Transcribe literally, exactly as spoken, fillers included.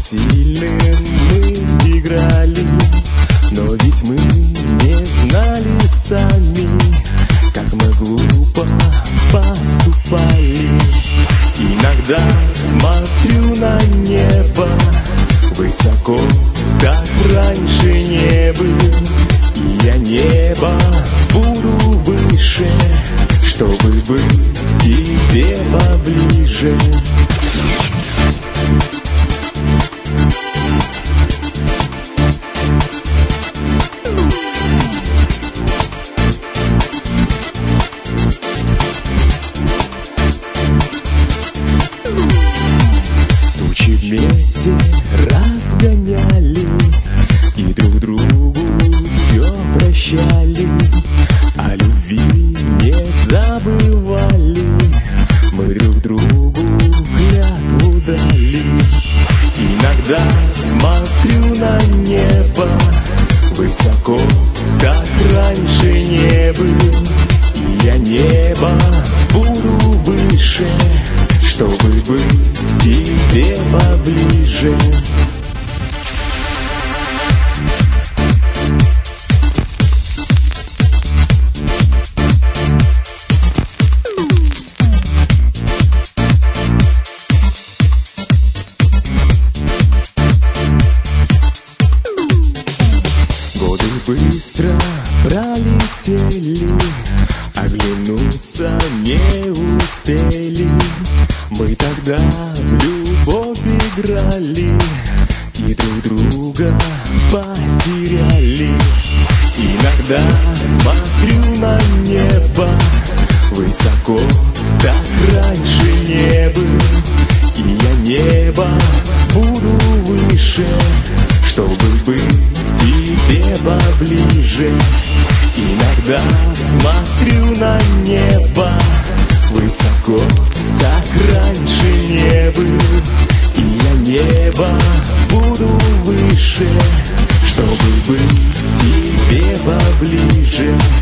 сильным мы играли, но ведь мы не знали сами, как мы глупо поступали. Иногда смотрю на небо высоко, как раньше не был, и я небо буду выше, чтобы быть к тебе поближе. Тучи вместе разгоняли и друг другу все прощали, о любви не забывали, мы друг другу клятву дали. Иногда смотрю на небо высоко, как раньше не был, и я небо буду выше, чтобы быть к тебе поближе. Годы быстро пролетели, оглянуться не успели. Мы тогда в любовь играли и друг друга потеряли. Иногда смотрю на небо высоко, как раньше не был, и я небо буду выше, чтобы быть к тебе поближе. Иногда смотрю на небо высоко, как раньше не был, и я небо буду выше, чтобы быть к тебе поближе.